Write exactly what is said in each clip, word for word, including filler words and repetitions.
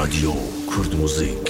رادیو کورد موزیک.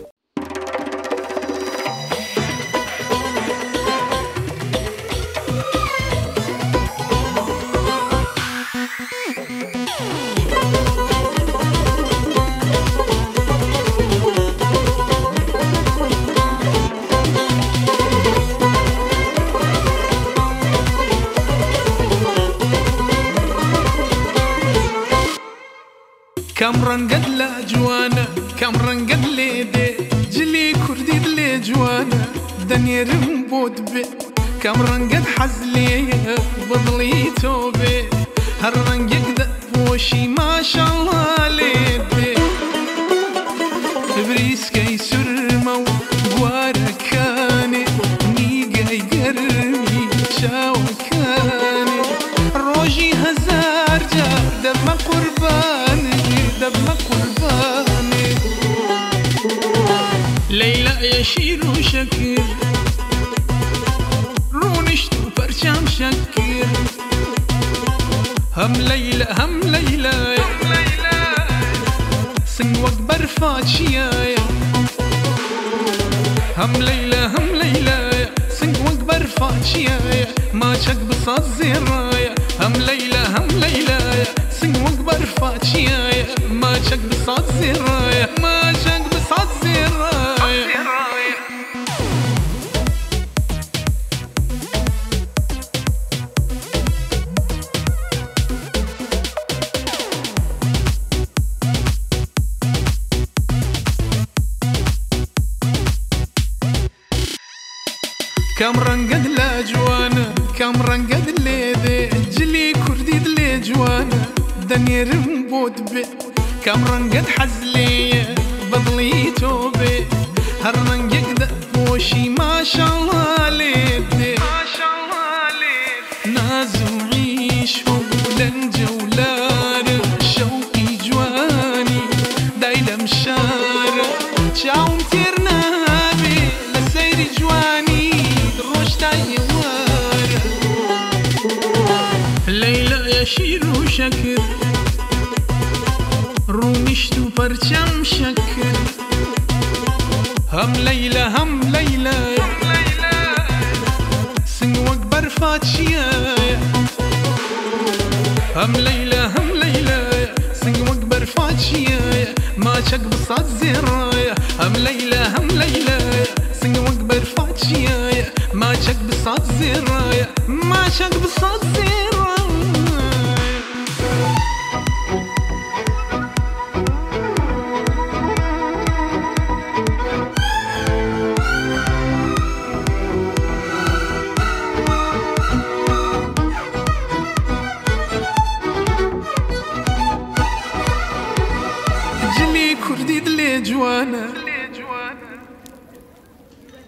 كم رنقد لا جوانا كم رنقد ليدي جلي كردي دلي جوانا دنيا رمبود بي كم رنقد حزلي بضلي توبي هالرنقد ذا بوشي ما شاء الله ليدي بريس كي سرمو واركاني نيقاي قرمي شاوكاني روجي هزار جار دم قرباني دم قرباني ليلى يشير وشكر رونشتو برشام شكر هم ليلى هم ليلى سنوك برفاتشيا هم ليلى هم ليلى سنوك برفاتشيا ما شك بصاد زرايا هم ليلى هم ليلى سنوك برفاتشيا ما شك بصاد زرايا ما شك بصاد زرايا كم رنقد لا جوانا كم رنقد ليدي جلي كردي دلي جوانا دنيا رمبود بي كم رنقد حزلي بضلي توبي هالرنقد ذا بوشي ما شاء الله ليدي ما شاء الله ليدي نازو عيش ولن جولار شوقي جواني دايلة مشار شاوم تيرنا بي لسيري جواني ليلى يشير وشكر رونشتو برشام شكر هم ليلى هم ليلى سنوك برفاتشيا هم ليلى هم ليلى سنوك برفاتشيا ما شك بصاد زرايا هم ليلى هم ليلى سنوك برفاتشيا ما شك بصاد زرايا ما شك بصاد زرايا جلي كردي دلي جوانا